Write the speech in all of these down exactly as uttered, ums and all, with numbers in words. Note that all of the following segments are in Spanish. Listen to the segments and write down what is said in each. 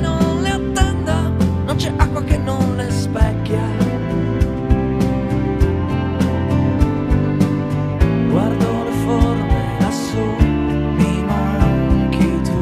non le attenda, non c'è acqua che non le specchia. Guardo le forme lassù, mi manchi tu.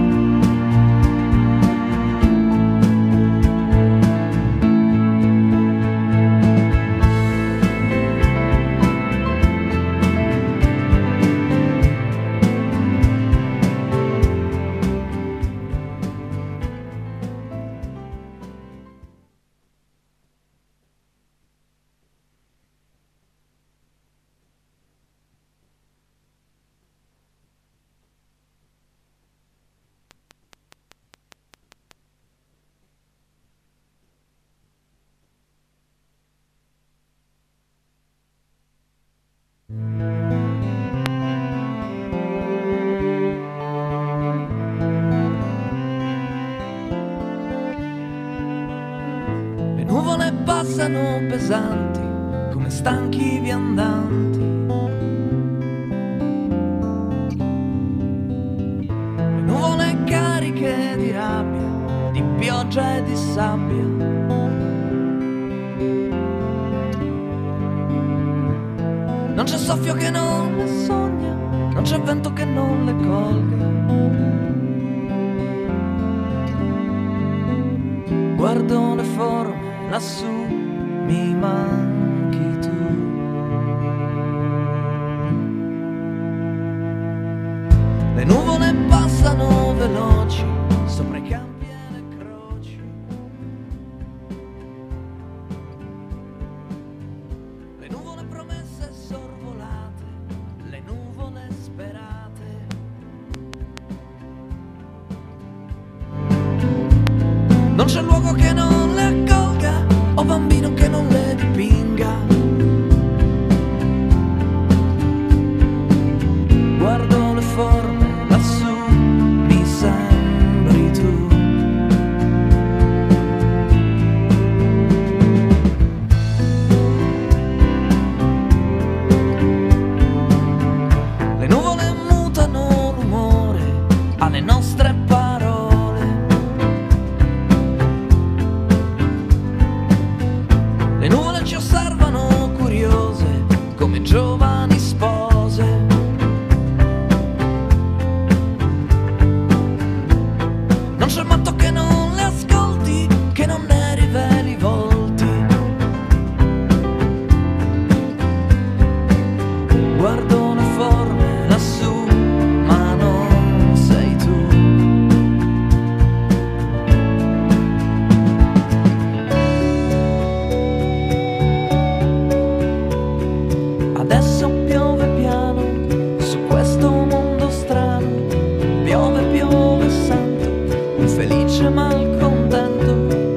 Le nuvole passano pesanti come stanchi viandanti. Le nuvole cariche di rabbia, di pioggia e di sabbia. Non c'è soffio che non le sogna, non c'è vento che non le colga. Guardo le forme lassù, mi manchi tu. Le nuvole passano veloci sopra i campi e le croci. Le nuvole promesse sorvolate, le nuvole sperate. Non c'è luogo che non le accolga, o bambino che non le dipinga. Guardo le forme lassù, mi sembri tu. Le nuvole mutano l'umore alle nostre parole. Le nuvole ci osservano curiose come giovani spose. Non c'è matto che non le ascolti, che non ne riveli i volti. Guardo le forme lassù, ma non sei tu. Adesso piove piano su questo mondo strano. Piove, piove, sento un felice malcontento.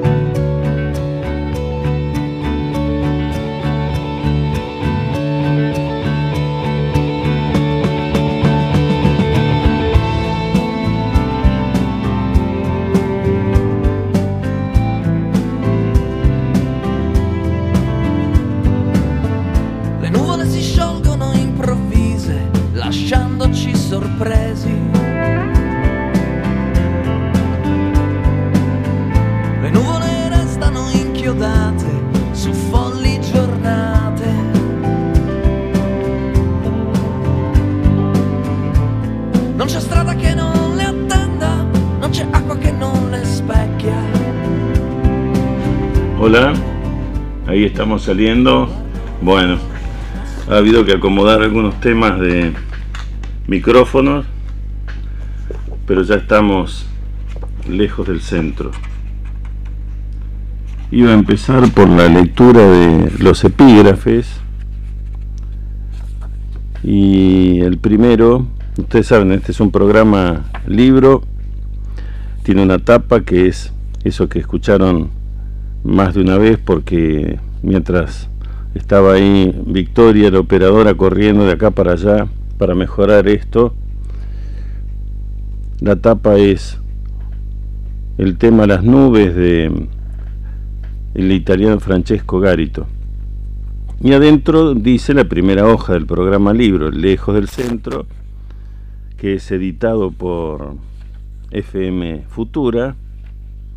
Le nuvole si sciolgono improvvise, lasciandoci sorpresi. Le nuvole restano inchiodate su folli giornate. Non c'è strada che non le attenda, non c'è acqua che non le specchia. Hola, ahí estamos saliendo. Bueno, ha habido que acomodar algunos temas de micrófonos, pero ya estamos lejos del centro. Iba a empezar por la lectura de los epígrafes, y el primero, ustedes saben, este es un programa libro, tiene una tapa que es eso que escucharon más de una vez, porque mientras estaba ahí Victoria, la operadora, corriendo de acá para allá para mejorar esto, la tapa es el tema Las nubes de el italiano Francesco Garito, y adentro dice la primera hoja del programa libro, Lejos del Centro, que es editado por F M Futura,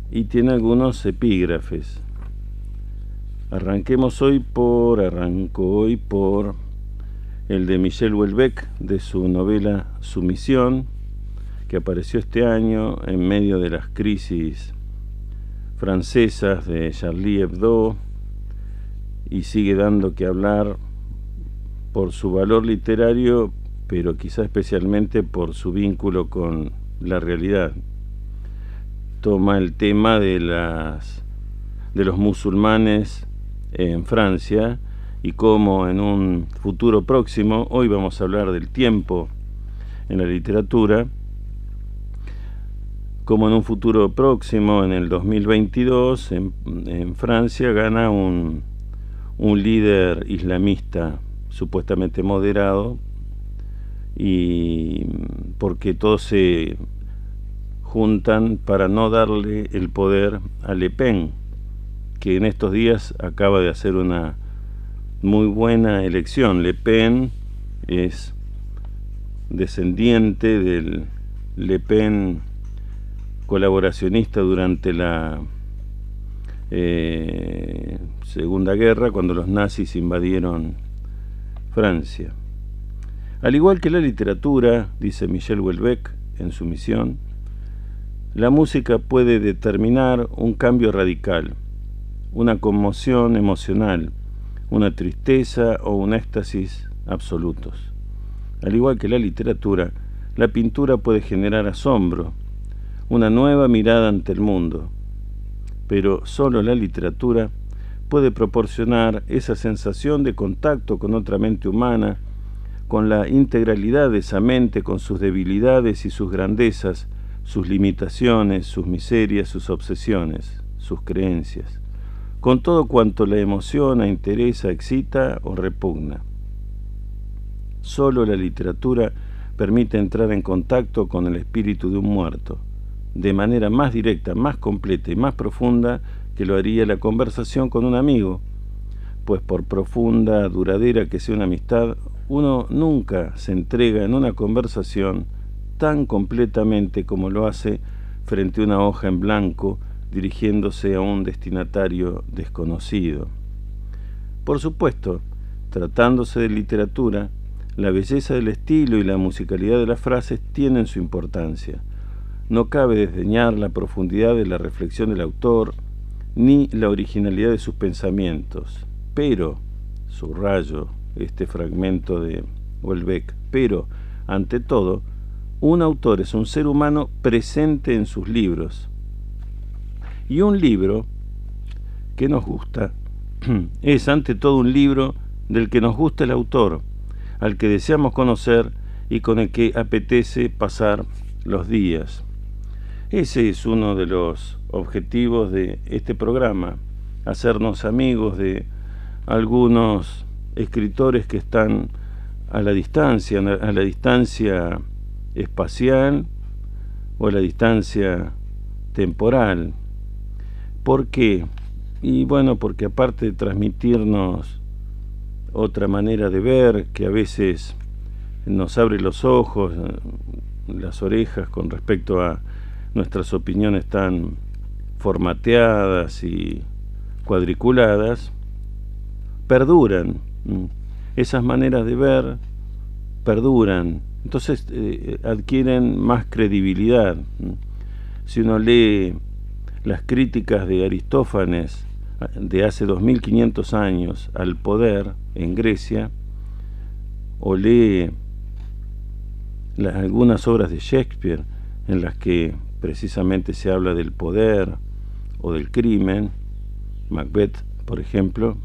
y tiene algunos epígrafes. Arranquemos hoy por, arranco hoy por el de Michel Houellebecq, de su novela Sumisión, que apareció este año en medio de las crisis francesas de Charlie Hebdo y sigue dando que hablar por su valor literario, pero quizá especialmente por su vínculo con la realidad. Toma el tema de las de los musulmanes en Francia y cómo en un futuro próximo, hoy vamos a hablar del tiempo en la literatura, como en un futuro próximo, en el dos mil veintidós, en, en Francia gana un, un líder islamista supuestamente moderado, y porque todos se juntan para no darle el poder a Le Pen, que en estos días acaba de hacer una muy buena elección. Le Pen es descendiente del Le Pen colaboracionista durante la eh, Segunda Guerra, cuando los nazis invadieron Francia. Al igual que la literatura, dice Michel Houellebecq en Sumisión, la música puede determinar un cambio radical, una conmoción emocional, una tristeza o un éxtasis absolutos. Al igual que la literatura, la pintura puede generar asombro, una nueva mirada ante el mundo, pero solo la literatura puede proporcionar esa sensación de contacto con otra mente humana, con la integralidad de esa mente, con sus debilidades y sus grandezas, sus limitaciones, sus miserias, sus obsesiones, sus creencias, con todo cuanto la emociona, interesa, excita o repugna. Solo la literatura permite entrar en contacto con el espíritu de un muerto, de manera más directa, más completa y más profunda que lo haría la conversación con un amigo, pues por profunda, duradera que sea una amistad, uno nunca se entrega en una conversación tan completamente como lo hace frente a una hoja en blanco dirigiéndose a un destinatario desconocido. Por supuesto, tratándose de literatura, la belleza del estilo y la musicalidad de las frases tienen su importancia. No cabe desdeñar la profundidad de la reflexión del autor ni la originalidad de sus pensamientos, pero, subrayo este fragmento de Houellebecq, pero, ante todo, un autor es un ser humano presente en sus libros. Y un libro que nos gusta es ante todo un libro del que nos gusta el autor, al que deseamos conocer y con el que apetece pasar los días. Ese es uno de los objetivos de este programa, hacernos amigos de algunos escritores que están a la distancia, a la distancia espacial o a la distancia temporal. ¿Por qué? Y bueno, porque aparte de transmitirnos otra manera de ver, que a veces nos abre los ojos, las orejas con respecto a nuestras opiniones tan formateadas y cuadriculadas, perduran. Esas maneras de ver perduran, entonces eh, adquieren más credibilidad. Si uno lee las críticas de Aristófanes de hace dos mil quinientos años al poder en Grecia, o lee las, algunas obras de Shakespeare en las que precisamente se habla del poder o del crimen, Macbeth, por ejemplo,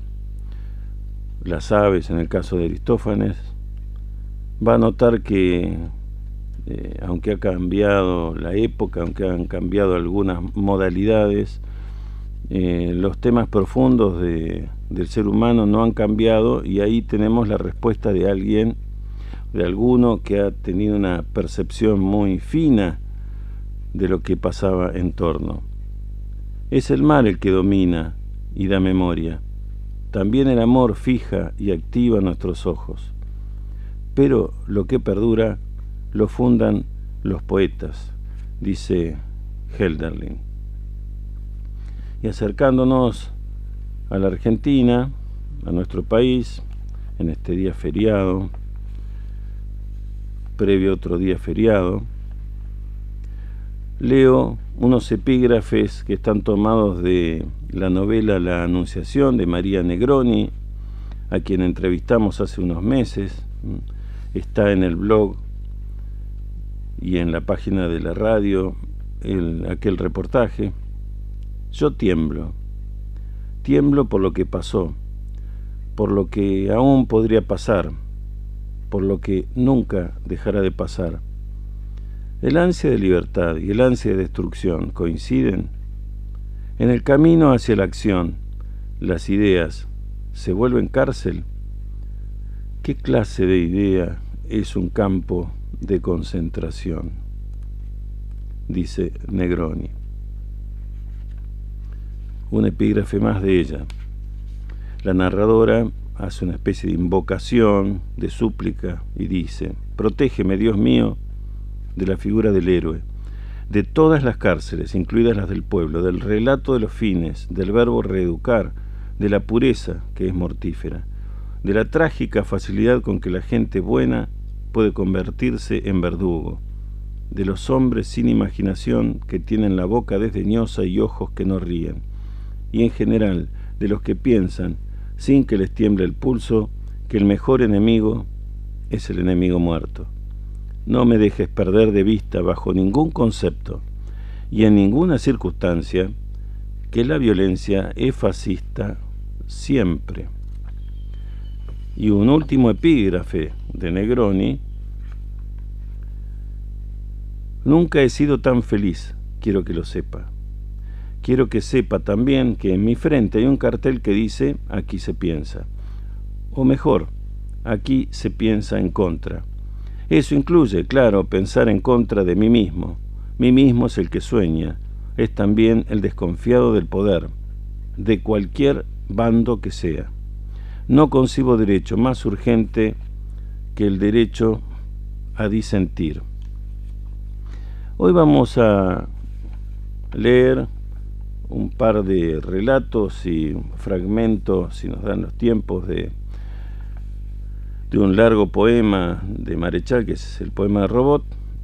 Las aves en el caso de Aristófanes, va a notar que eh, aunque ha cambiado la época, aunque han cambiado algunas modalidades, eh, los temas profundos de, del ser humano no han cambiado, y ahí tenemos la respuesta de alguien, de alguno que ha tenido una percepción muy fina de lo que pasaba en torno. Es el mar el que domina y da memoria. También el amor fija y activa nuestros ojos. Pero lo que perdura lo fundan los poetas, dice Hölderlin. y acercándonos a la Argentina, a nuestro país, en este día feriado, previo a otro día feriado, leo unos epígrafes que están tomados de la novela La Anunciación de María Negroni, a quien entrevistamos hace unos meses. Está en el blog y en la página de la radio el, aquel reportaje. Yo tiemblo, tiemblo por lo que pasó, por lo que aún podría pasar, por lo que nunca dejará de pasar. El ansia de libertad y el ansia de destrucción coinciden. En el camino hacia la acción, las ideas se vuelven cárcel. ¿Qué clase de idea es un campo de concentración?, dice Negroni. Un epígrafe más de ella. La narradora hace una especie de invocación, de súplica, y dice: protégeme, Dios mío, de la figura del héroe, de todas las cárceles, incluidas las del pueblo, del relato de los fines, del verbo reeducar, de la pureza que es mortífera, de la trágica facilidad con que la gente buena puede convertirse en verdugo, de los hombres sin imaginación que tienen la boca desdeñosa y ojos que no ríen, y en general de los que piensan, sin que les tiemble el pulso, que el mejor enemigo es el enemigo muerto. No me dejes perder de vista bajo ningún concepto y en ninguna circunstancia que la violencia es fascista siempre. Y un último epígrafe de Negroni: nunca he sido tan feliz, quiero que lo sepa. Quiero que sepa también que en mi frente hay un cartel que dice: aquí se piensa. O mejor, aquí se piensa en contra. Eso incluye, claro, pensar en contra de mí mismo. Mí mismo es el que sueña, es también el desconfiado del poder, de cualquier bando que sea. No concibo derecho más urgente que el derecho a disentir. Hoy vamos a leer un par de relatos y fragmentos, si nos dan los tiempos, de de un largo poema de Marechal, que es el poema de Robot,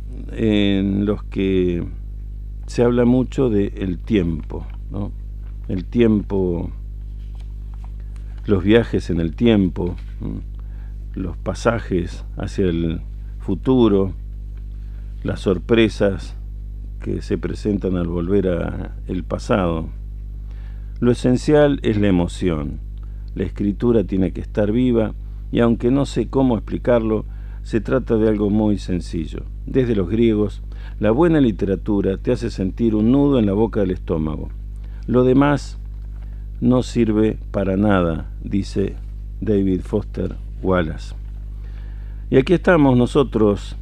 en los que se habla mucho del tiempo, ¿no? El tiempo, los viajes en el tiempo, los pasajes hacia el futuro, las sorpresas que se presentan al volver al pasado. Lo esencial es la emoción. La escritura tiene que estar viva, y aunque no sé cómo explicarlo, se trata de algo muy sencillo. Desde los griegos, la buena literatura te hace sentir un nudo en la boca del estómago. Lo demás no sirve para nada, dice David Foster Wallace. Y aquí estamos nosotros,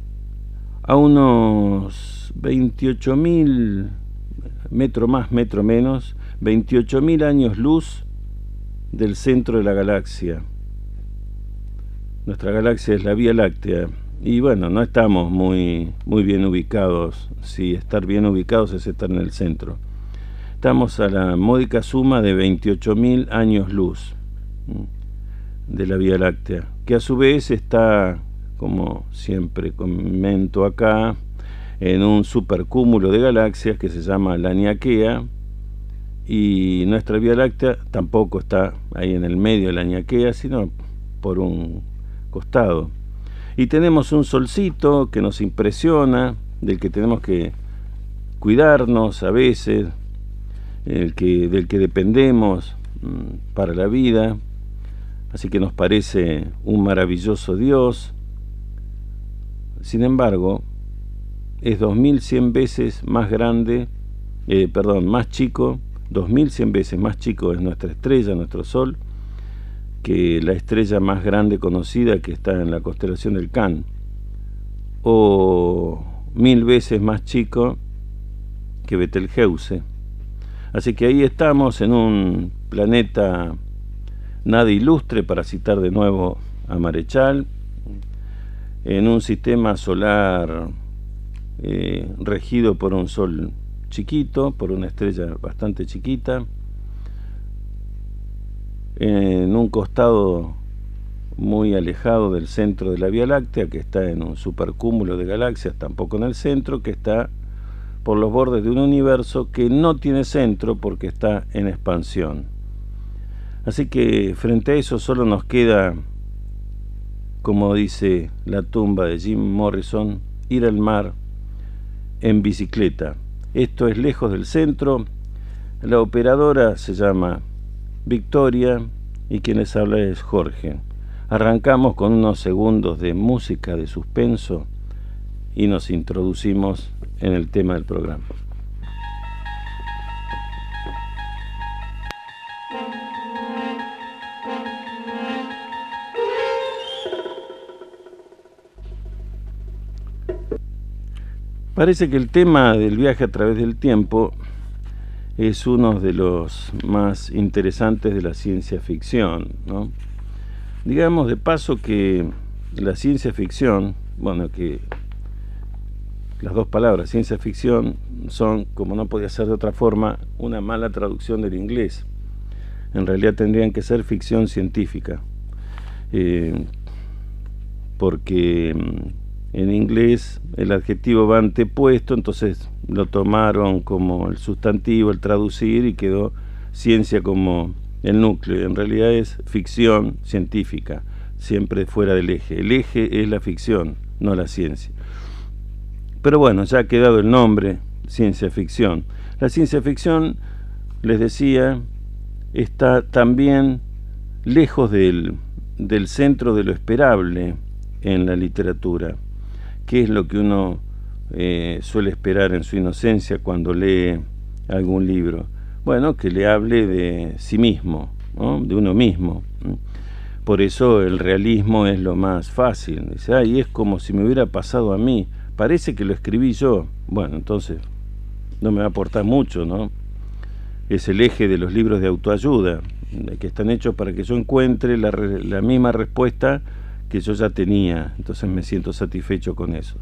a unos veintiocho mil, metro más, metro menos, veintiocho mil años luz del centro de la galaxia. Nuestra galaxia es la Vía Láctea, y bueno, no estamos muy, muy bien ubicados. Si estar bien ubicados es estar en el centro. Estamos a la módica suma de veintiocho mil años luz de la Vía Láctea, que a su vez está, como siempre comento acá, en un supercúmulo de galaxias que se llama Laniakea, y nuestra Vía Láctea tampoco está ahí en el medio de Laniakea, sino por un costado. Y tenemos un solcito que nos impresiona, del que tenemos que cuidarnos a veces, el que, del que dependemos mmm, para la vida. Así que nos parece un maravilloso Dios. Sin embargo, es dos mil cien veces más grande, eh, perdón, más chico, dos mil cien veces más chico es nuestra estrella, nuestro Sol, que la estrella más grande conocida, que está en la constelación del Can, o mil veces más chico que Betelgeuse. Así que ahí estamos en un planeta nada ilustre, para citar de nuevo a Marechal, en un sistema solar eh, regido por un sol chiquito, por una estrella bastante chiquita, en un costado muy alejado del centro de la Vía Láctea, que está en un supercúmulo de galaxias, tampoco en el centro, que está por los bordes de un universo que no tiene centro porque está en expansión. Así que frente a eso solo nos queda, como dice la tumba de Jim Morrison, ir al mar en bicicleta. Esto es lejos del centro. La operadora se llama Victoria y quien les habla es Jorge. Arrancamos con unos segundos de música de suspenso y nos introducimos en el tema del programa. Parece que el tema del viaje a través del tiempo es uno de los más interesantes de la ciencia ficción, ¿no? Digamos de paso que la ciencia ficción, bueno, que las dos palabras ciencia ficción son, como no podía ser de otra forma, una mala traducción del inglés. En realidad tendrían que ser ficción científica, eh, porque en inglés el adjetivo va antepuesto, entonces lo tomaron como el sustantivo, el traducir, y quedó ciencia como el núcleo. En realidad es ficción científica, siempre fuera del eje. El eje es la ficción, no la ciencia. Pero bueno, ya ha quedado el nombre, ciencia ficción. La ciencia ficción, les decía, está también lejos del, del centro de lo esperable en la literatura. ¿Qué es lo que uno eh, suele esperar en su inocencia cuando lee algún libro? Bueno, que le hable de sí mismo, ¿no? De uno mismo. Por eso el realismo es lo más fácil. Dice, ay, es como si me hubiera pasado a mí. Parece que lo escribí yo. Bueno, entonces no me va a aportar mucho, ¿no? Es el eje de los libros de autoayuda, que están hechos para que yo encuentre la, la misma respuesta que yo ya tenía. Entonces me siento satisfecho con eso.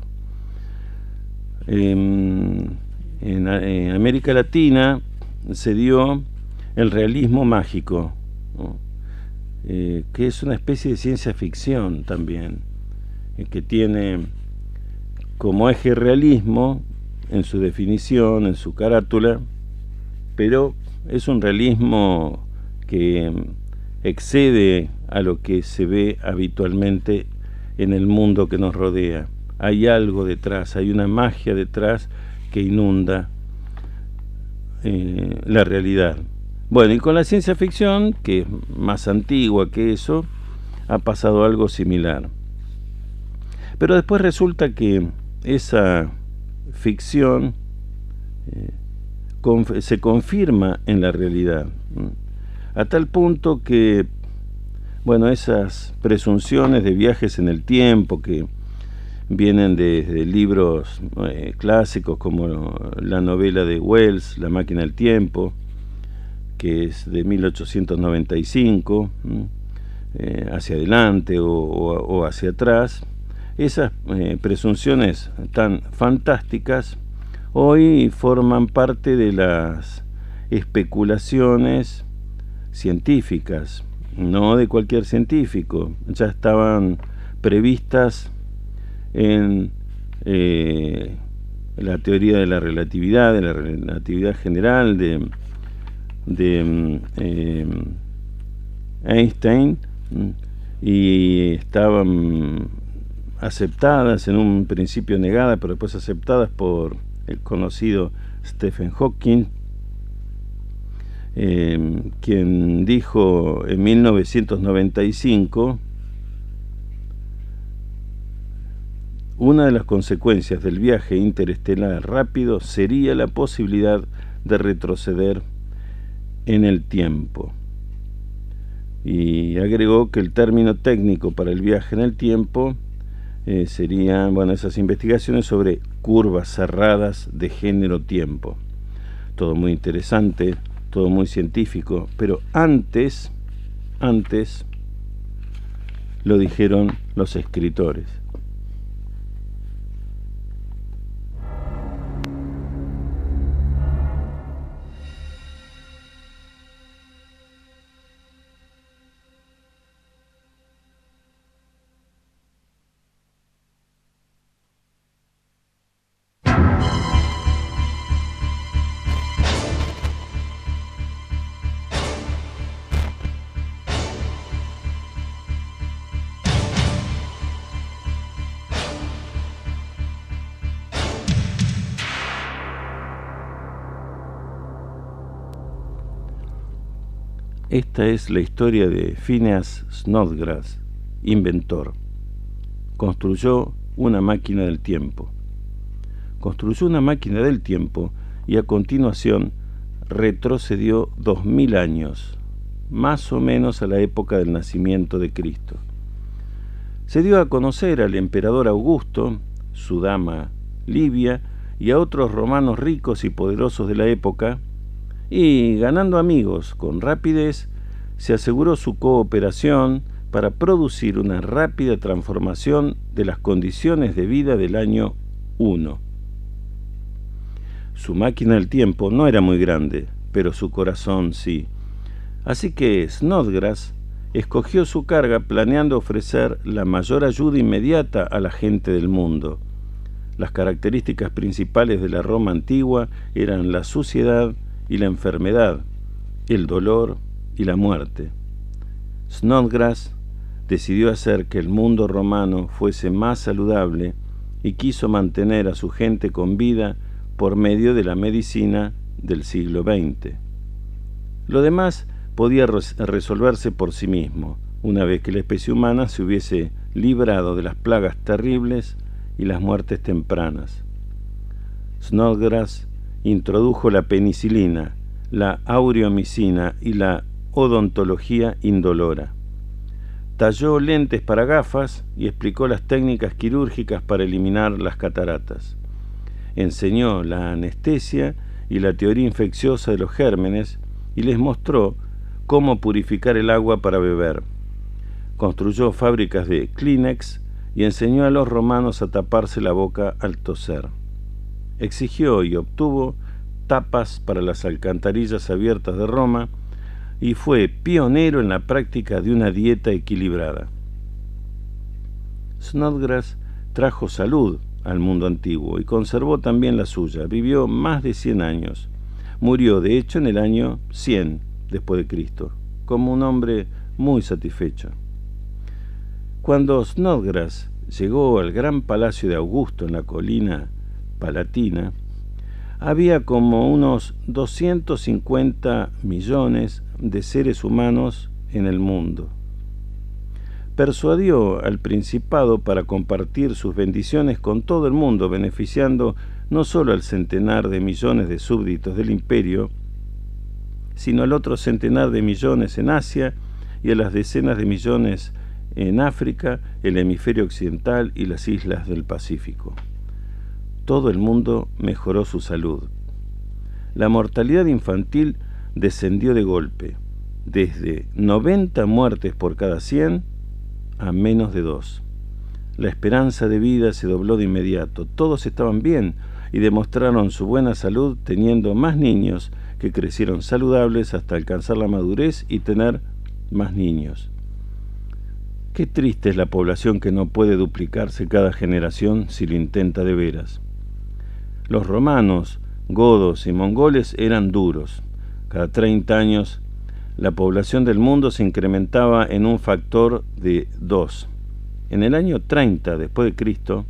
En, en, en América Latina se dio el realismo mágico, ¿no? eh, que es una especie de ciencia ficción también, eh, que tiene como eje realismo en su definición, en su carátula, pero es un realismo que excede a lo que se ve habitualmente en el mundo que nos rodea. Hay algo detrás, hay una magia detrás que inunda eh, la realidad. Bueno, y con la ciencia ficción, que es más antigua que eso, ha pasado algo similar. Pero después resulta que esa ficción eh, conf- se confirma en la realidad, a tal punto que, bueno, esas presunciones de viajes en el tiempo que vienen desde de libros eh, clásicos como la novela de Wells, La máquina del tiempo, que es de mil ochocientos noventa y cinco, eh, hacia adelante o, o, o hacia atrás. Esas eh, presunciones tan fantásticas hoy forman parte de las especulaciones científicas, no de cualquier científico. Ya estaban previstas en eh, la teoría de la relatividad, de la relatividad general de, de eh, Einstein, y estaban aceptadas, en un principio negadas, pero después aceptadas por el conocido Stephen Hawking, eh, quien dijo en mil novecientos noventa y cinco: una de las consecuencias del viaje interestelar rápido sería la posibilidad de retroceder en el tiempo. Y agregó que el término técnico para el viaje en el tiempo Eh, serían, bueno, esas investigaciones sobre curvas cerradas de género-tiempo. Todo muy interesante, todo muy científico, pero antes, antes lo dijeron los escritores. Esta es la historia de Phineas Snodgrass, inventor. Construyó una máquina del tiempo. Construyó una máquina del tiempo y a continuación retrocedió dos mil años, más o menos a la época del nacimiento de Cristo. Se dio a conocer al emperador Augusto, su dama Livia y a otros romanos ricos y poderosos de la época, y ganando amigos con rapidez, se aseguró su cooperación para producir una rápida transformación de las condiciones de vida del año uno. Su máquina del tiempo no era muy grande, pero su corazón sí. Así que Snodgrass escogió su carga planeando ofrecer la mayor ayuda inmediata a la gente del mundo. Las características principales de la Roma antigua eran la suciedad y la enfermedad, el dolor y la muerte. Snodgrass decidió hacer que el mundo romano fuese más saludable y quiso mantener a su gente con vida por medio de la medicina del siglo veinte. Lo demás podía resolverse por sí mismo, una vez que la especie humana se hubiese librado de las plagas terribles y las muertes tempranas. Snodgrass introdujo la penicilina, la aureomicina y la odontología indolora. Talló lentes para gafas y explicó las técnicas quirúrgicas para eliminar las cataratas. Enseñó la anestesia y la teoría infecciosa de los gérmenes y les mostró cómo purificar el agua para beber. Construyó fábricas de Kleenex y enseñó a los romanos a taparse la boca al toser. Exigió y obtuvo tapas para las alcantarillas abiertas de Roma y fue pionero en la práctica de una dieta equilibrada. Snodgrass trajo salud al mundo antiguo y conservó también la suya. Vivió más de cien años. Murió, de hecho, en el año cien después de Cristo, como un hombre muy satisfecho. Cuando Snodgrass llegó al gran palacio de Augusto en la colina Palatina, había como unos doscientos cincuenta millones de seres humanos en el mundo. Persuadió al principado para compartir sus bendiciones con todo el mundo, beneficiando no solo al centenar de millones de súbditos del imperio, sino al otro centenar de millones en Asia y a las decenas de millones en África, el hemisferio occidental y las islas del Pacífico. Todo el mundo mejoró su salud. La mortalidad infantil descendió de golpe, desde noventa muertes por cada cien a menos de dos. La esperanza de vida se dobló de inmediato. Todos estaban bien y demostraron su buena salud teniendo más niños que crecieron saludables hasta alcanzar la madurez y tener más niños. Qué triste es la población que no puede duplicarse cada generación si lo intenta de veras. Los romanos, godos y mongoles eran duros. Cada treinta años la población del mundo se incrementaba en un factor de dos. En el año treinta después de Cristo,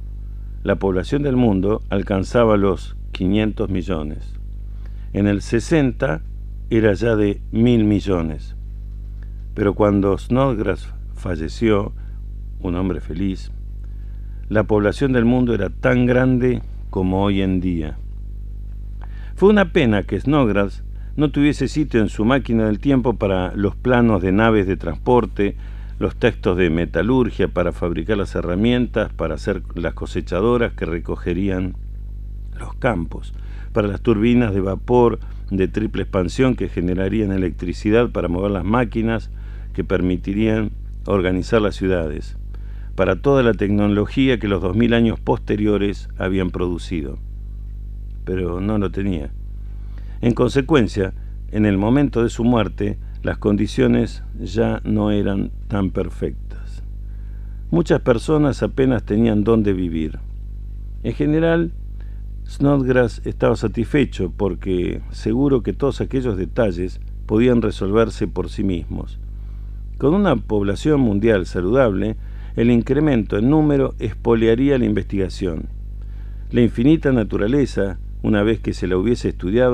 la población del mundo alcanzaba los quinientos millones. En el sesenta era ya de mil millones. Pero cuando Snodgrass falleció, un hombre feliz, la población del mundo era tan grande como hoy en día. Fue una pena que Snodgrass no tuviese sitio en su máquina del tiempo para los planos de naves de transporte, los textos de metalurgia para fabricar las herramientas, para hacer las cosechadoras que recogerían los campos, para las turbinas de vapor de triple expansión que generarían electricidad para mover las máquinas que permitirían organizar las ciudades, para toda la tecnología que los dos mil años posteriores habían producido. Pero no lo tenía. En consecuencia, en el momento de su muerte, las condiciones ya no eran tan perfectas. Muchas personas apenas tenían dónde vivir. En general, Snodgrass estaba satisfecho porque seguro que todos aquellos detalles podían resolverse por sí mismos. Con una población mundial saludable, el incremento en número expoliaría la investigación. La infinita naturaleza, una vez que se la hubiese estudiado,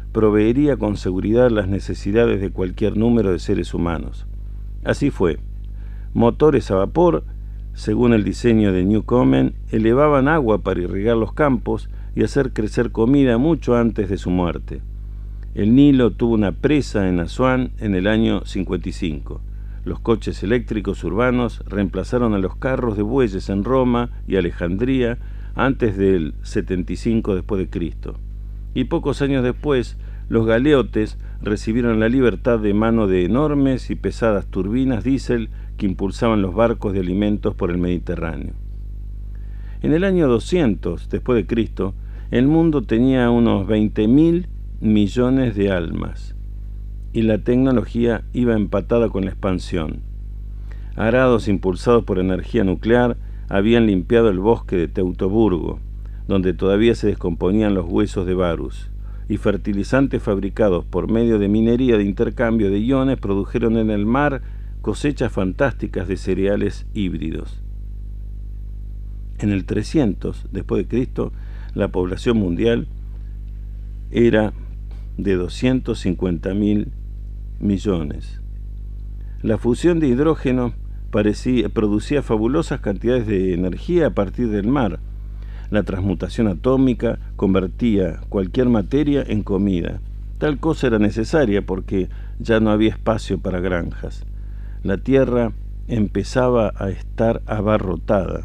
proveería con seguridad las necesidades de cualquier número de seres humanos. Así fue. Motores a vapor, según el diseño de Newcomen, elevaban agua para irrigar los campos y hacer crecer comida mucho antes de su muerte. El Nilo tuvo una presa en Asuán en el año cincuenta y cinco. Los coches eléctricos urbanos reemplazaron a los carros de bueyes en Roma y Alejandría antes del setenta y cinco después de Cristo. Y pocos años después, los galeotes recibieron la libertad de mano de enormes y pesadas turbinas diésel que impulsaban los barcos de alimentos por el Mediterráneo. En el año doscientos después de Cristo, el mundo tenía unos veinte mil millones de almas y la tecnología iba empatada con la expansión. Arados impulsados por energía nuclear habían limpiado el bosque de Teutoburgo, donde todavía se descomponían los huesos de Varus, y fertilizantes fabricados por medio de minería de intercambio de iones produjeron en el mar cosechas fantásticas de cereales híbridos. En el trescientos después de Cristo, la población mundial era de doscientos cincuenta mil millones. La fusión de hidrógeno parecía, producía fabulosas cantidades de energía a partir del mar. La transmutación atómica convertía cualquier materia en comida. Tal cosa era necesaria porque ya no había espacio para granjas. La tierra empezaba a estar abarrotada.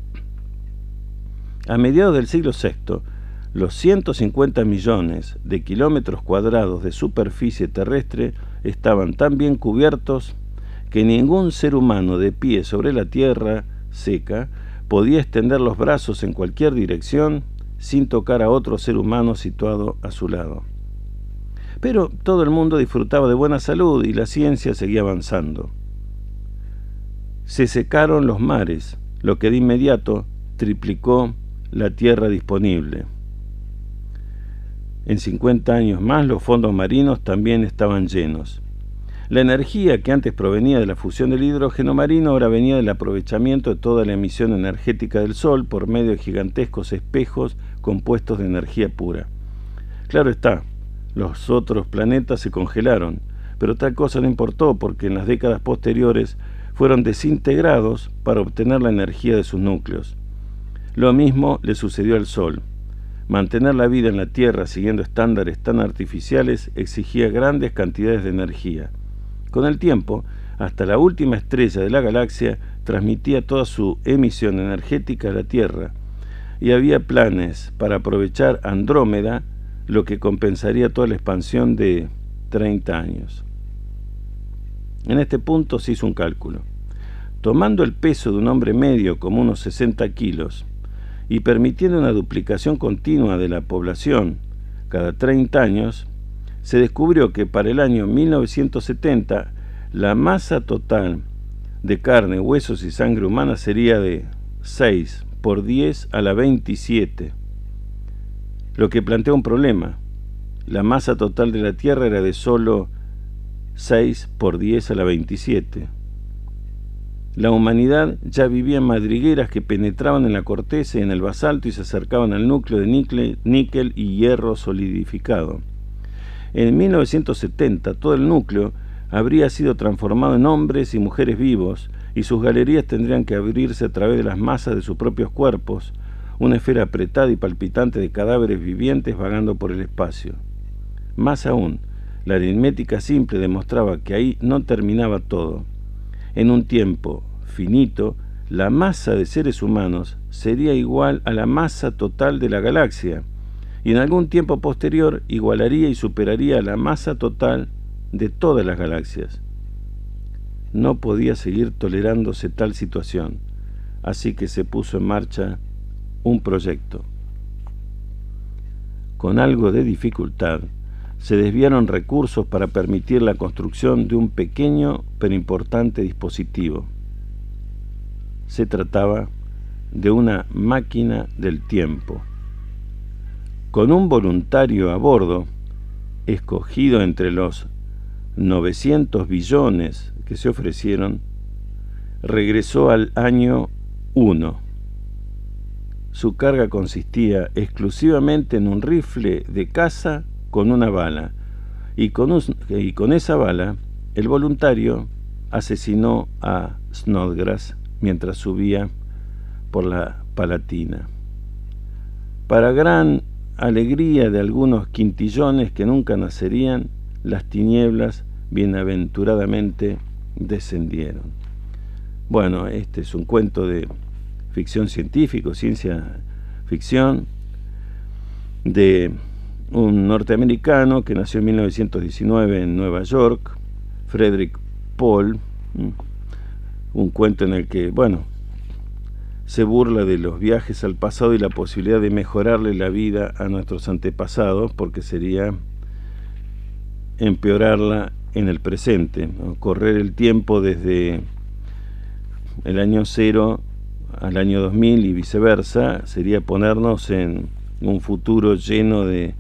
A mediados del siglo sexto, los ciento cincuenta millones de kilómetros cuadrados de superficie terrestre estaban tan bien cubiertos que ningún ser humano de pie sobre la tierra seca podía extender los brazos en cualquier dirección sin tocar a otro ser humano situado a su lado. Pero todo el mundo disfrutaba de buena salud y la ciencia seguía avanzando. Se secaron los mares, lo que de inmediato triplicó la tierra disponible. En cincuenta años más los fondos marinos también estaban llenos. La energía que antes provenía de la fusión del hidrógeno marino ahora venía del aprovechamiento de toda la emisión energética del Sol por medio de gigantescos espejos compuestos de energía pura. Claro está, los otros planetas se congelaron, pero tal cosa no importó porque en las décadas posteriores fueron desintegrados para obtener la energía de sus núcleos. Lo mismo le sucedió al Sol. Mantener la vida en la Tierra siguiendo estándares tan artificiales exigía grandes cantidades de energía. Con el tiempo, hasta la última estrella de la galaxia transmitía toda su emisión energética a la Tierra, y había planes para aprovechar Andrómeda, lo que compensaría toda la expansión de treinta años. En este punto se hizo un cálculo. Tomando el peso de un hombre medio como unos sesenta kilos, y permitiendo una duplicación continua de la población cada treinta años, se descubrió que para el año mil novecientos setenta la masa total de carne, huesos y sangre humana sería de seis por diez a la veintisiete, lo que plantea un problema. La masa total de la Tierra era de solo seis por diez a la veintisiete. La humanidad ya vivía en madrigueras que penetraban en la corteza y en el basalto y se acercaban al núcleo de níquel, níquel y hierro solidificado. En mil novecientos setenta todo el núcleo habría sido transformado en hombres y mujeres vivos y sus galerías tendrían que abrirse a través de las masas de sus propios cuerpos, una esfera apretada y palpitante de cadáveres vivientes vagando por el espacio. Más aún, la aritmética simple demostraba que ahí no terminaba todo. En un tiempo finito, la masa de seres humanos sería igual a la masa total de la galaxia, y en algún tiempo posterior igualaría y superaría la masa total de todas las galaxias. No podía seguir tolerándose tal situación, así que se puso en marcha un proyecto. Con algo de dificultad, se desviaron recursos para permitir la construcción de un pequeño pero importante dispositivo. Se trataba de una máquina del tiempo. Con un voluntario a bordo, escogido entre los novecientos billones que se ofrecieron, regresó al año uno. Su carga consistía exclusivamente en un rifle de caza con una bala, y con, un, y con esa bala el voluntario asesinó a Snodgrass mientras subía por la Palatina. Para gran alegría de algunos quintillones que nunca nacerían, las tinieblas bienaventuradamente descendieron. Bueno, este es un cuento de ficción científica, ciencia ficción, de un norteamericano que nació en mil novecientos diecinueve en Nueva York, Frederick Paul, un cuento en el que, bueno, se burla de los viajes al pasado y la posibilidad de mejorarle la vida a nuestros antepasados, porque sería empeorarla en el presente, ¿no? Correr el tiempo desde el año cero al año dos mil y viceversa sería ponernos en un futuro lleno de,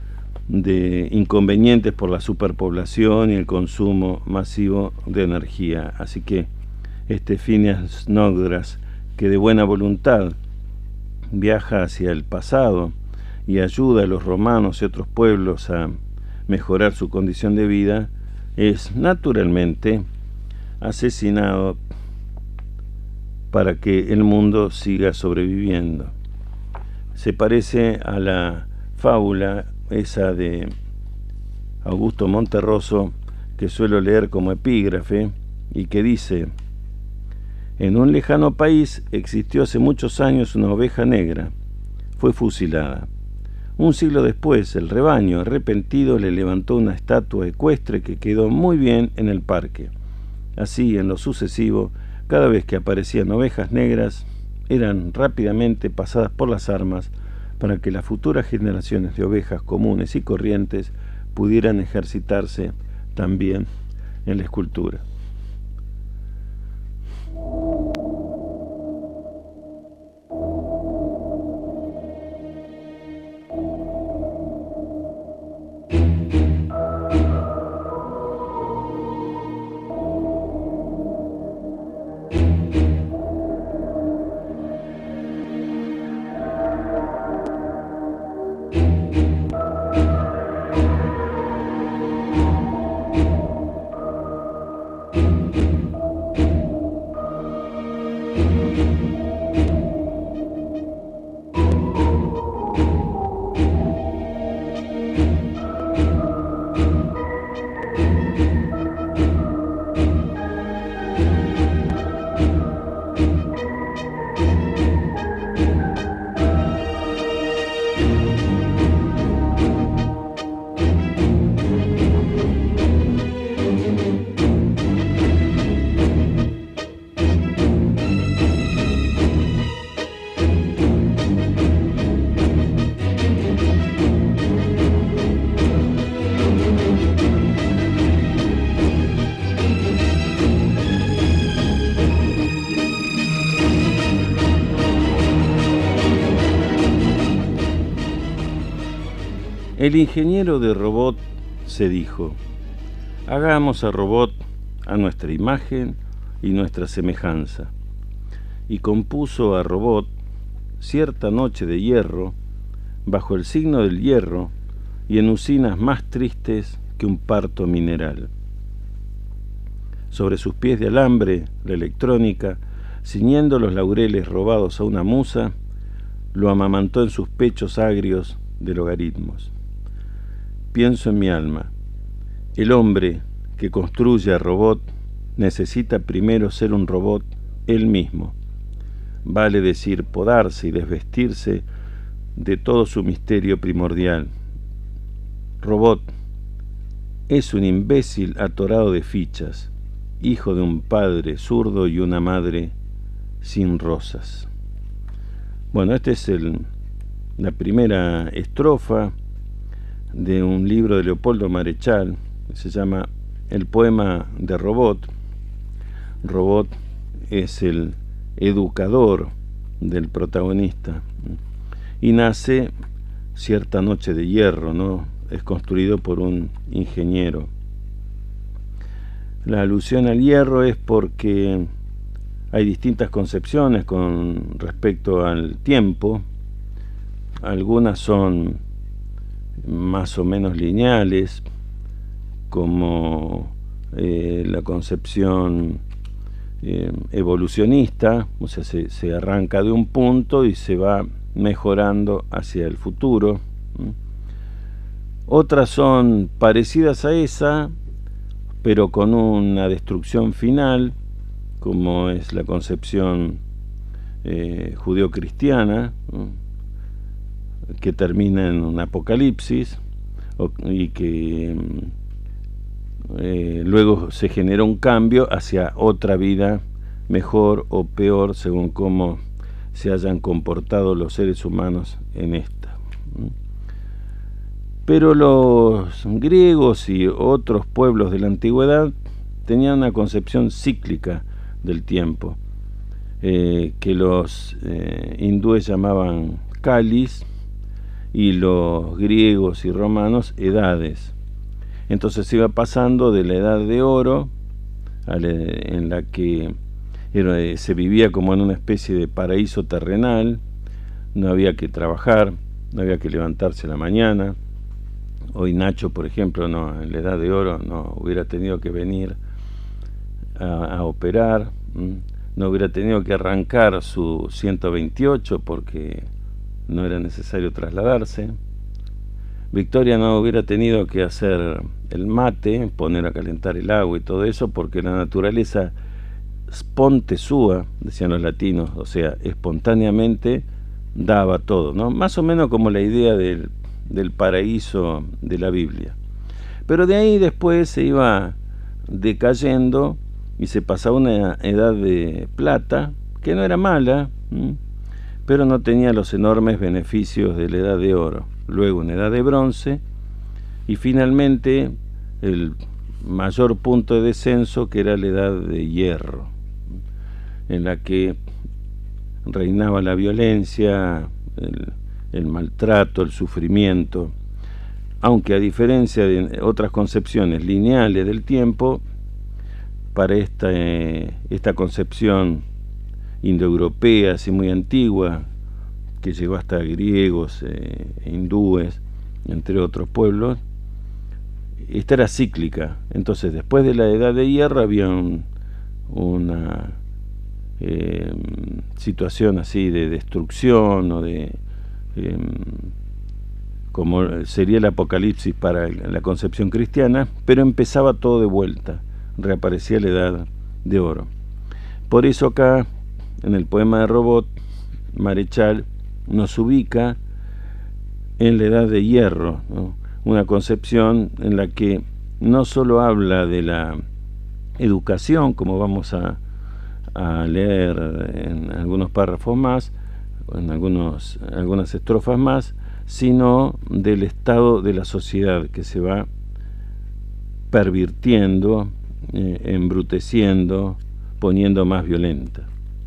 de inconvenientes por la superpoblación y el consumo masivo de energía. Así que este Phineas Snodgrass, que de buena voluntad viaja hacia el pasado y ayuda a los romanos y otros pueblos a mejorar su condición de vida, es naturalmente asesinado para que el mundo siga sobreviviendo. Se parece a la fábula esa de Augusto Monterroso que suelo leer como epígrafe y que dice: en un lejano país existió hace muchos años una oveja negra. Fue fusilada. Un siglo después, el rebaño, arrepentido, le levantó una estatua ecuestre que quedó muy bien en el parque. Así, en lo sucesivo, cada vez que aparecían ovejas negras, eran rápidamente pasadas por las armas para que las futuras generaciones de ovejas comunes y corrientes pudieran ejercitarse también en la escultura. El ingeniero de robot se dijo: hagamos a robot a nuestra imagen y nuestra semejanza. Y compuso a robot cierta noche de hierro, bajo el signo del hierro y en usinas más tristes que un parto mineral. Sobre sus pies de alambre, la electrónica, ciñendo los laureles robados a una musa, lo amamantó en sus pechos agrios de logaritmos. Pienso en mi alma, el hombre que construye a robot necesita primero ser un robot él mismo. Vale decir, podarse y desvestirse de todo su misterio primordial. Robot es un imbécil atorado de fichas, hijo de un padre zurdo y una madre sin rosas. Bueno, esta es el, la primera estrofa de un libro de Leopoldo Marechal, que se llama El poema de Robot. Robot es el educador del protagonista y nace cierta noche de hierro, ¿no? Es construido por un ingeniero. La alusión al hierro es porque hay distintas concepciones con respecto al tiempo. Algunas son más o menos lineales, como eh, la concepción eh, evolucionista, o sea, se, se arranca de un punto y se va mejorando hacia el futuro. Otras son parecidas a esa, pero con una destrucción final, como es la concepción eh, judeocristiana, ¿no?, que termina en un apocalipsis o, y que eh, luego se genera un cambio hacia otra vida mejor o peor según cómo se hayan comportado los seres humanos en esta. Pero los griegos y otros pueblos de la antigüedad tenían una concepción cíclica del tiempo, eh, que los eh, hindúes llamaban kalis y los griegos y romanos edades. Entonces se iba pasando de la edad de oro, a la, en la que era, se vivía como en una especie de paraíso terrenal, no había que trabajar, no había que levantarse a la mañana. Hoy Nacho, por ejemplo, no, en la edad de oro no hubiera tenido que venir a, a operar, no hubiera tenido que arrancar su ciento veintiocho porque no era necesario trasladarse. Victoria no hubiera tenido que hacer el mate, poner a calentar el agua y todo eso, porque la naturaleza sponte sua, decían los latinos, o sea, espontáneamente daba todo, ¿no? Más o menos como la idea del, del paraíso de la Biblia. Pero de ahí después se iba decayendo y se pasaba a una edad de plata, que no era mala, ¿m? pero no tenía los enormes beneficios de la edad de oro. Luego una edad de bronce y finalmente el mayor punto de descenso, que era la edad de hierro, en la que reinaba la violencia, el, el maltrato, el sufrimiento, aunque a diferencia de otras concepciones lineales del tiempo, para esta, eh, esta concepción indoeuropea, así muy antigua, que llegó hasta griegos, eh, hindúes, entre otros pueblos, esta era cíclica. Entonces, después de la edad de hierro había un, una eh, situación así de destrucción o de eh, como sería el apocalipsis para la concepción cristiana, pero empezaba todo de vuelta, reaparecía la edad de oro. Por eso acá en el poema de Robot, Marechal nos ubica en la edad de hierro, ¿no? Una concepción en la que no solo habla de la educación, como vamos a, a leer en algunos párrafos más, en algunos, algunas estrofas más, sino del estado de la sociedad que se va pervirtiendo, eh, embruteciendo, poniendo más violenta.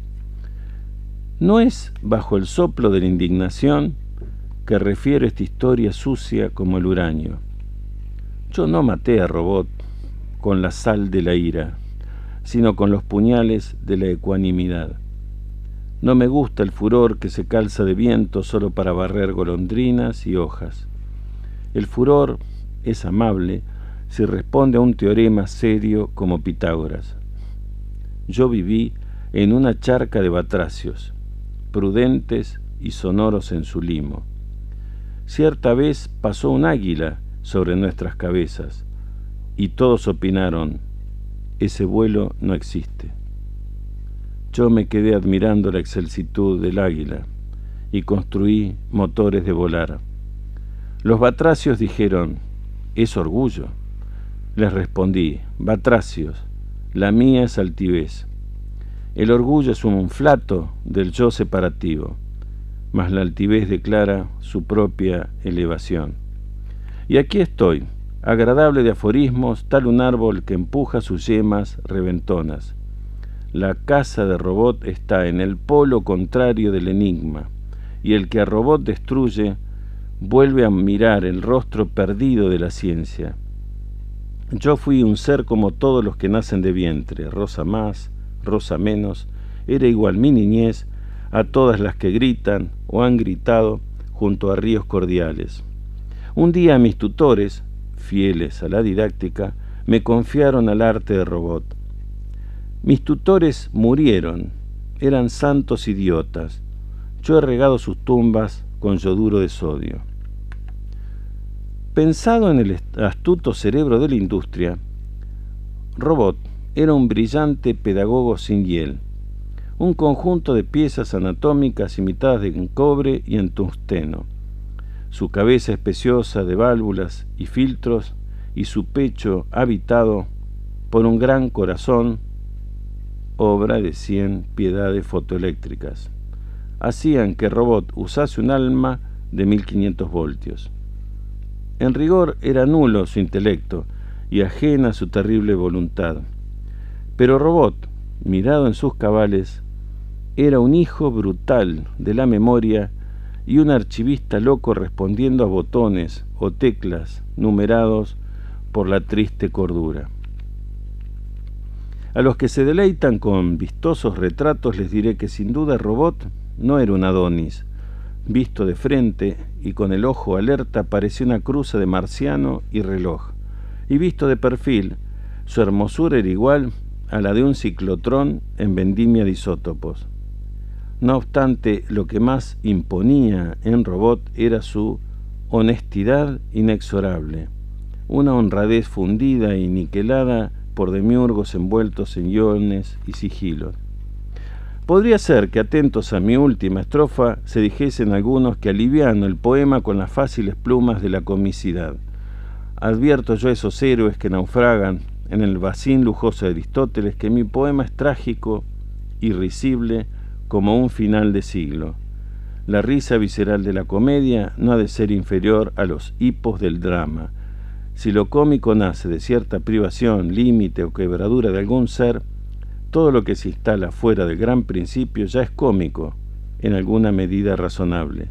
No es bajo el soplo de la indignación que refiero esta historia sucia como el uranio. Yo no maté a Robot con la sal de la ira, sino con los puñales de la ecuanimidad. No me gusta el furor que se calza de viento solo para barrer golondrinas y hojas. El furor es amable si responde a un teorema serio como Pitágoras. Yo viví en una charca de batracios, prudentes y sonoros en su limo. Cierta vez pasó un águila sobre nuestras cabezas y todos opinaron, ese vuelo no existe. Yo me quedé admirando la excelsitud del águila y construí motores de volar. Los batracios dijeron, es orgullo. Les respondí, batracios, la mía es altivez. El orgullo es un flato del yo separativo, mas la altivez declara su propia elevación. Y aquí estoy, agradable de aforismos, tal un árbol que empuja sus yemas reventonas. La casa de Robot está en el polo contrario del enigma, y el que a Robot destruye vuelve a mirar el rostro perdido de la ciencia. Yo fui un ser como todos los que nacen de vientre, rosa más, rosa menos, era igual mi niñez a todas las que gritan o han gritado junto a ríos cordiales. Un día mis tutores, fieles a la didáctica, me confiaron al arte de robot. Mis tutores murieron, eran santos idiotas. Yo he regado sus tumbas con yoduro de sodio. Pensado en el astuto cerebro de la industria, Robot era un brillante pedagogo sin hiel, un conjunto de piezas anatómicas imitadas en cobre y en tungsteno, su cabeza espaciosa de válvulas y filtros y su pecho habitado por un gran corazón, obra de cien piedades fotoeléctricas, hacían que Robot usase un alma de mil quinientos voltios. En rigor era nulo su intelecto y ajena su terrible voluntad. Pero Robot, mirado en sus cabales, era un hijo brutal de la memoria y un archivista loco respondiendo a botones o teclas numerados por la triste cordura. A los que se deleitan con vistosos retratos les diré que sin duda Robot no era un Adonis. Visto de frente y con el ojo alerta parecía una cruza de marciano y reloj. Y visto de perfil, su hermosura era igual a la de un ciclotrón en vendimia de isótopos. No obstante, lo que más imponía en Robot era su honestidad inexorable, una honradez fundida y niquelada por demiurgos envueltos en iones y sigilos. Podría ser que, atentos a mi última estrofa, se dijesen algunos que aliviano el poema con las fáciles plumas de la comicidad. Advierto yo a esos héroes que naufragan en el vacín lujoso de Aristóteles que mi poema es trágico y risible como un final de siglo. La risa visceral de la comedia no ha de ser inferior a los hipos del drama. Si lo cómico nace de cierta privación, límite o quebradura de algún ser, todo lo que se instala fuera del gran principio ya es cómico, en alguna medida razonable.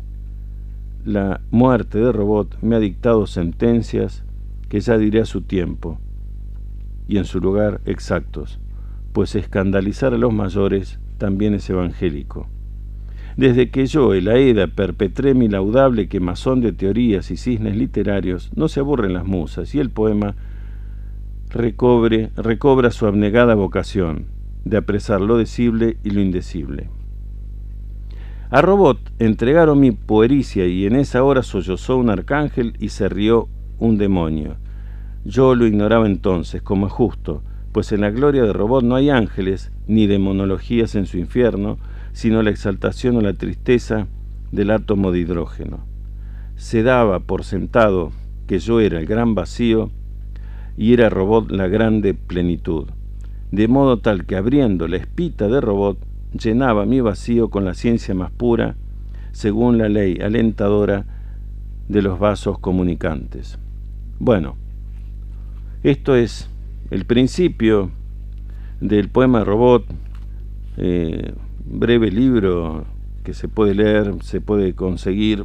La muerte de Robot me ha dictado sentencias que ya diré a su tiempo y en su lugar exactos, pues escandalizar a los mayores también es evangélico. Desde que yo, el Aeda, perpetré mi laudable quemazón de teorías y cisnes literarios, no se aburren las musas y el poema recobre, recobra su abnegada vocación de apresar lo decible y lo indecible. A Robot entregaron mi puericia y en esa hora sollozó un arcángel y se rió un demonio. Yo lo ignoraba entonces, como es justo, pues en la gloria de Robot no hay ángeles ni demonologías en su infierno, sino la exaltación o la tristeza del átomo de hidrógeno. Se daba por sentado que yo era el gran vacío y era Robot la grande plenitud, de modo tal que abriendo la espita de Robot llenaba mi vacío con la ciencia más pura, según la ley alentadora de los vasos comunicantes. Bueno, esto es el principio del poema Robot, eh, breve libro que se puede leer, se puede conseguir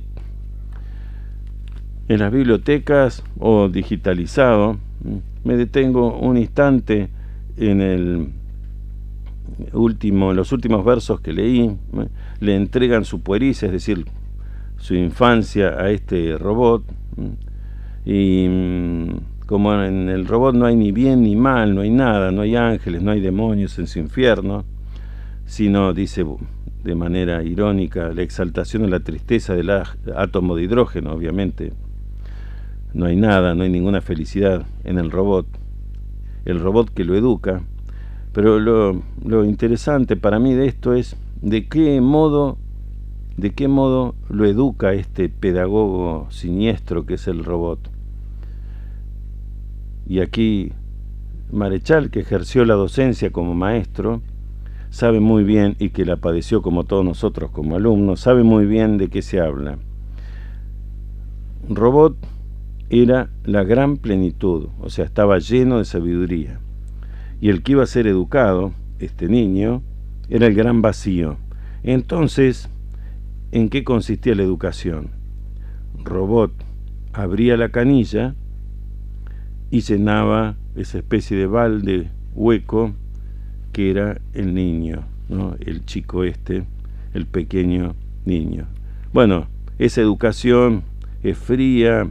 en las bibliotecas o digitalizado. Me detengo un instante en el último, en los últimos versos que leí. Le entregan su puericia, es decir, su infancia a este Robot, y como en el Robot no hay ni bien ni mal, no hay nada, no hay ángeles, no hay demonios en su infierno, sino, dice de manera irónica, la exaltación o la tristeza del átomo de hidrógeno, obviamente. No hay nada, no hay ninguna felicidad en el Robot, el Robot que lo educa. Pero lo, lo interesante para mí de esto es de qué modo, de qué modo lo educa este pedagogo siniestro que es el Robot. Y aquí Marechal, que ejerció la docencia como maestro, sabe muy bien, y que la padeció como todos nosotros como alumnos, sabe muy bien de qué se habla. Robot era la gran plenitud, o sea, estaba lleno de sabiduría. Y el que iba a ser educado, este niño, era el gran vacío. Entonces, ¿en qué consistía la educación? Robot abría la canilla y llenaba esa especie de balde hueco que era el niño, ¿no? El chico este, el pequeño niño. Bueno, esa educación es fría,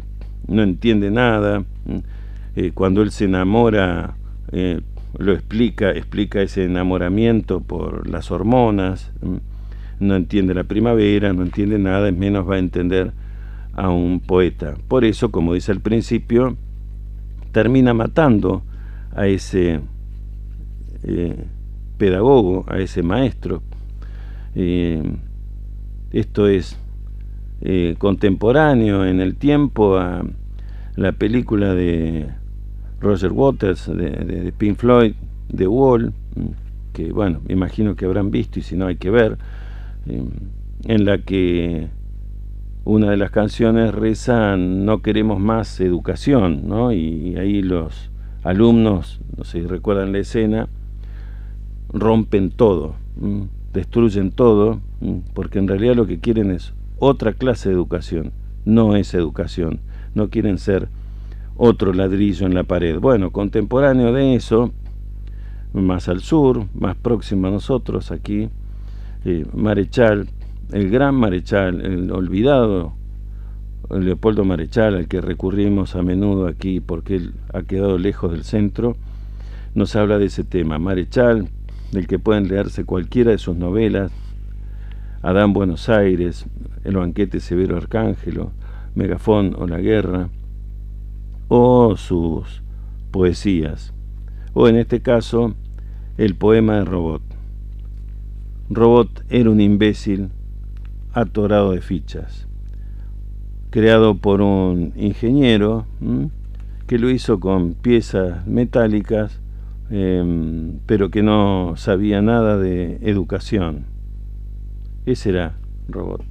no entiende nada. Eh, cuando él se enamora, eh, lo explica, explica ese enamoramiento por las hormonas. No entiende la primavera, no entiende nada, menos va a entender a un poeta. Por eso, como dice al principio, termina matando a ese eh, pedagogo, a ese maestro. Eh, esto es eh, contemporáneo en el tiempo a la película de Roger Waters, de, de, de Pink Floyd, The Wall, que bueno, me imagino que habrán visto y si no hay que ver, eh, en la que una de las canciones reza "no queremos más educación", ¿no? Y ahí los alumnos, no sé si recuerdan la escena, rompen todo, ¿m? destruyen todo, ¿m? porque en realidad lo que quieren es otra clase de educación, no es educación, no quieren ser otro ladrillo en la pared. Bueno, contemporáneo de eso, más al sur, más próximo a nosotros, aquí, eh, Marechal, el gran Marechal, el olvidado Leopoldo Marechal, al que recurrimos a menudo aquí porque él ha quedado lejos del centro, nos habla de ese tema. Marechal, del que pueden leerse cualquiera de sus novelas, Adán Buenos Aires, El banquete Severo Arcángelo, Megafón o La guerra, o sus poesías, o en este caso el poema de Robot. Robot era un imbécil atorado de fichas, creado por un ingeniero ¿m? que lo hizo con piezas metálicas, eh, pero que no sabía nada de educación. Ese era Robot.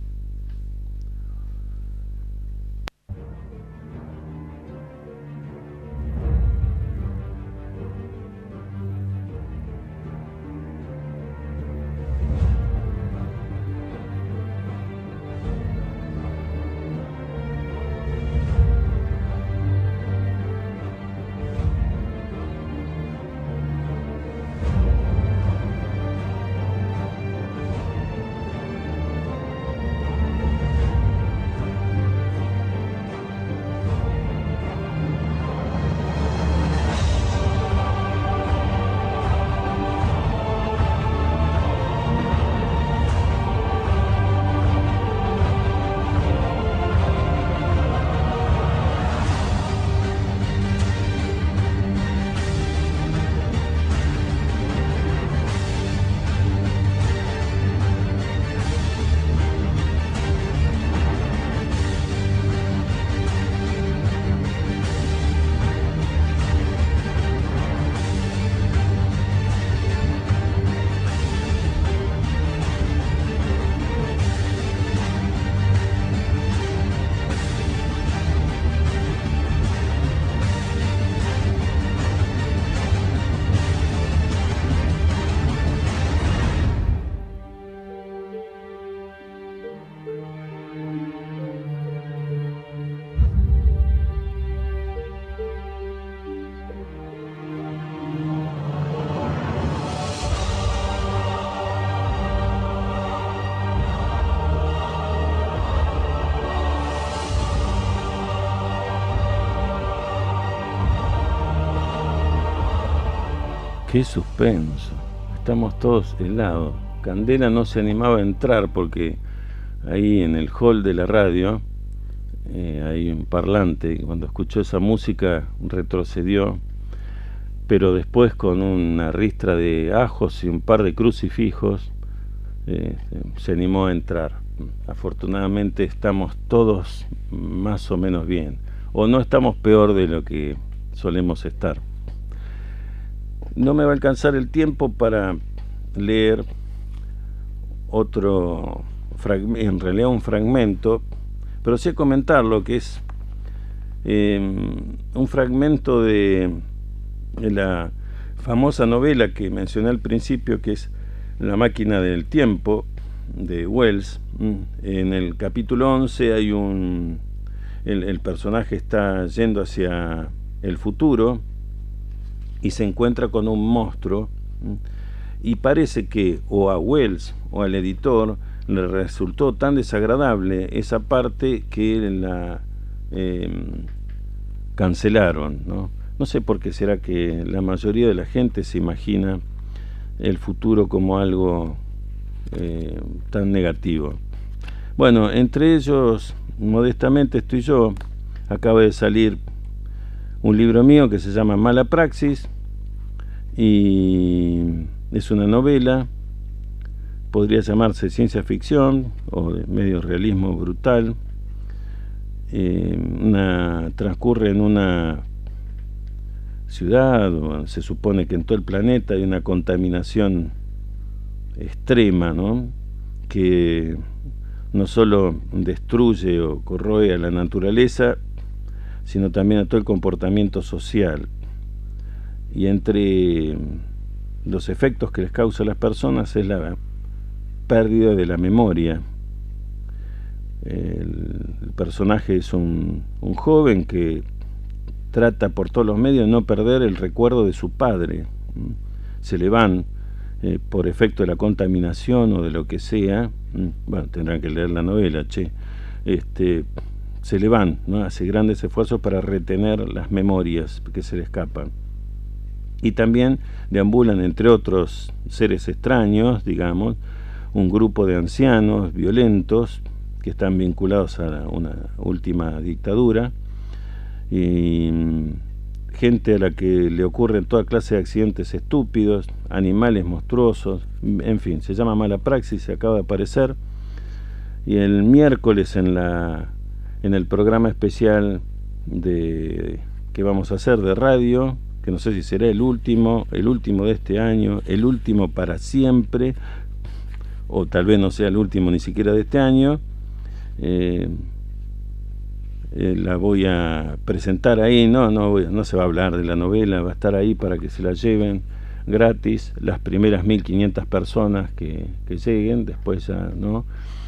Qué suspenso, estamos todos helados. Candela no se animaba a entrar porque ahí en el hall de la radio eh, hay un parlante y cuando escuchó esa música retrocedió, pero después con una ristra de ajos y un par de crucifijos eh, se animó a entrar. Afortunadamente estamos todos más o menos bien, o no estamos peor de lo que solemos estar. No me va a alcanzar el tiempo para leer otro fragmento, en realidad un fragmento, pero sí comentarlo, que es eh, un fragmento de, de la famosa novela que mencioné al principio, que es La máquina del tiempo, de Wells. En el capítulo once hay un el, el personaje está yendo hacia el futuro y se encuentra con un monstruo, y parece que o a Wells o al editor le resultó tan desagradable esa parte que la eh, cancelaron, ¿no? No sé por qué será que la mayoría de la gente se imagina el futuro como algo eh, tan negativo. Bueno, entre ellos, modestamente estoy yo. Acaba de salir un libro mío que se llama Mala Praxis y es una novela, podría llamarse ciencia ficción o de medio realismo brutal. Eh, una, transcurre en una ciudad, bueno, se supone que en todo el planeta hay una contaminación extrema, ¿no? Que no solo destruye o corroe a la naturaleza, sino también a todo el comportamiento social. Y entre los efectos que les causa a las personas es la pérdida de la memoria. El, el personaje es un, un joven que trata por todos los medios de no perder el recuerdo de su padre. Se le van eh, por efecto de la contaminación o de lo que sea. Bueno, tendrán que leer la novela, che. Este, se le van, ¿no? Hace grandes esfuerzos para retener las memorias que se le escapan. Y también deambulan, entre otros seres extraños, digamos, un grupo de ancianos violentos que están vinculados a una última dictadura, y gente a la que le ocurren toda clase de accidentes estúpidos, animales monstruosos, en fin, se llama Mala Praxis, se acaba de aparecer, y el miércoles en la en el programa especial de que vamos a hacer de radio, que no sé si será el último, el último de este año, el último para siempre, o tal vez no sea el último ni siquiera de este año, eh, eh, la voy a presentar ahí. No, no, voy, no se va a hablar de la novela, va a estar ahí para que se la lleven gratis las primeras mil quinientas personas que, que lleguen, después ya no.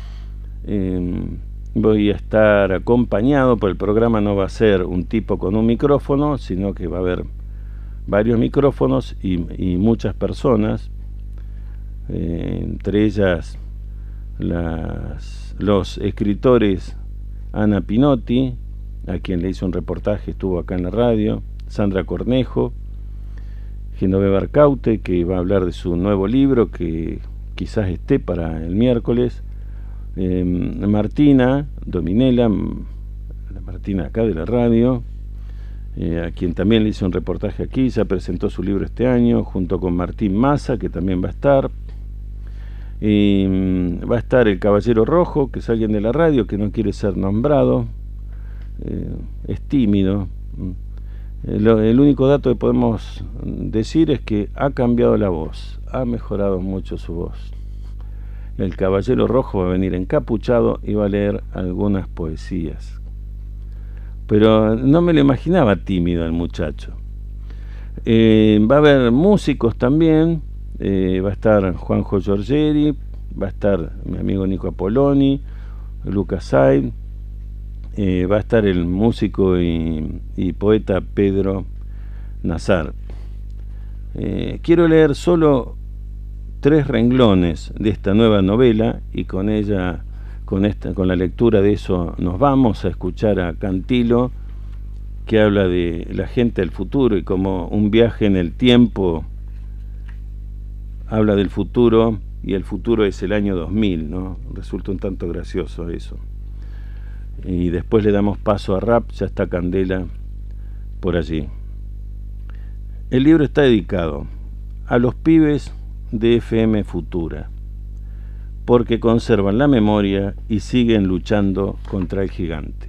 Eh, voy a estar acompañado, por el programa no va a ser un tipo con un micrófono, sino que va a haber varios micrófonos y, y muchas personas, eh, entre ellas las, los escritores Ana Pinotti, a quien le hice un reportaje, estuvo acá en la radio, Sandra Cornejo, Genoveva Arcaute, que va a hablar de su nuevo libro, que quizás esté para el miércoles, eh, Martina Dominela, la Martina acá de la radio, eh, a quien también le hice un reportaje aquí, ya presentó su libro este año, junto con Martín Massa, que también va a estar. Y va a estar el Caballero Rojo, que es alguien de la radio que no quiere ser nombrado, eh, es tímido. El, el único dato que podemos decir es que ha cambiado la voz, ha mejorado mucho su voz. El Caballero Rojo va a venir encapuchado y va a leer algunas poesías. Pero no me lo imaginaba tímido el muchacho. Eh, va a haber músicos también. Eh, va a estar Juanjo Giorgieri, va a estar mi amigo Nico Apoloni, Lucas Said, eh, va a estar el músico y, y poeta Pedro Nazar. Eh, quiero leer solo tres renglones de esta nueva novela y con ella, con esta, con la lectura de eso nos vamos a escuchar a Cantilo, que habla de la gente del futuro y como un viaje en el tiempo. Habla del futuro y el futuro es el año dos mil, ¿no? Resulta un tanto gracioso eso. Y después le damos paso a rap, ya está Candela por allí. El libro está dedicado a los pibes de F M Futura, porque conservan la memoria y siguen luchando contra el gigante.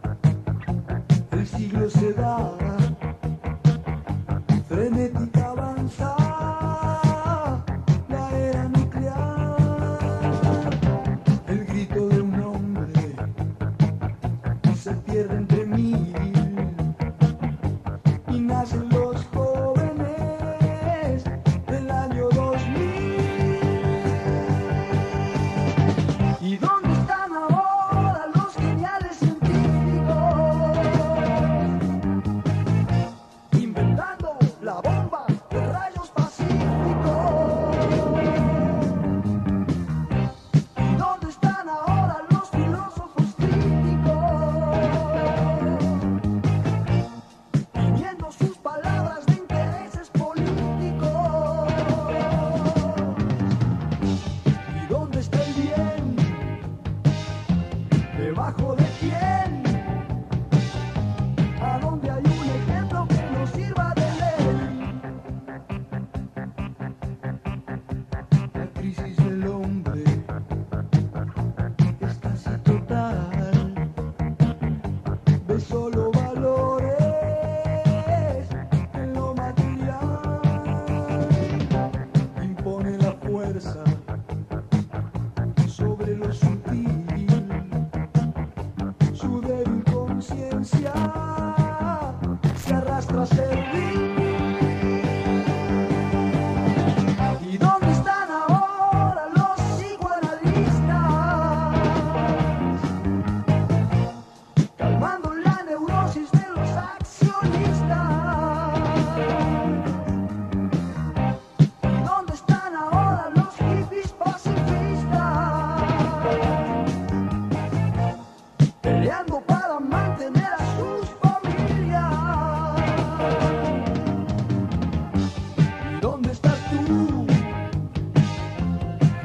Se da frenéticamente.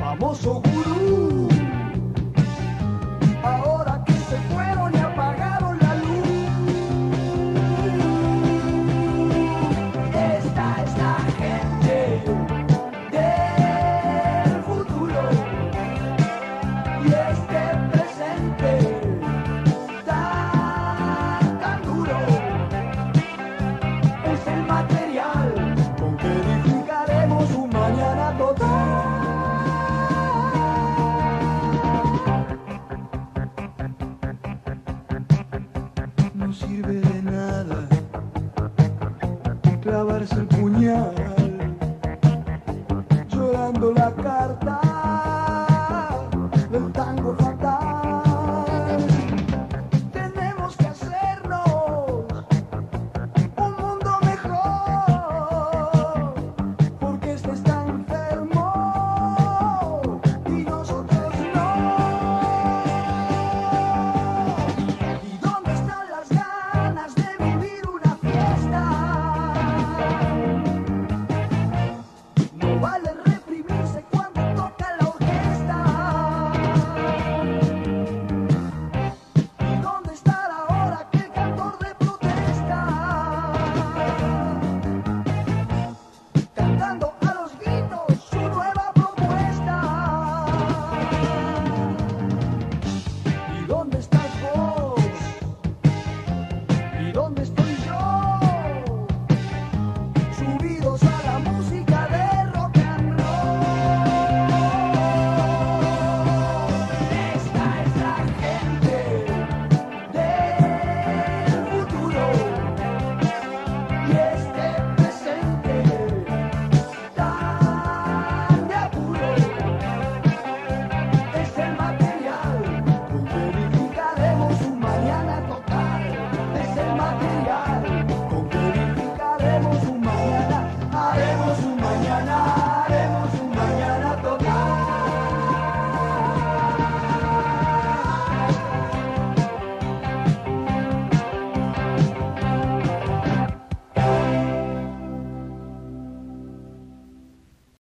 famoso gurú.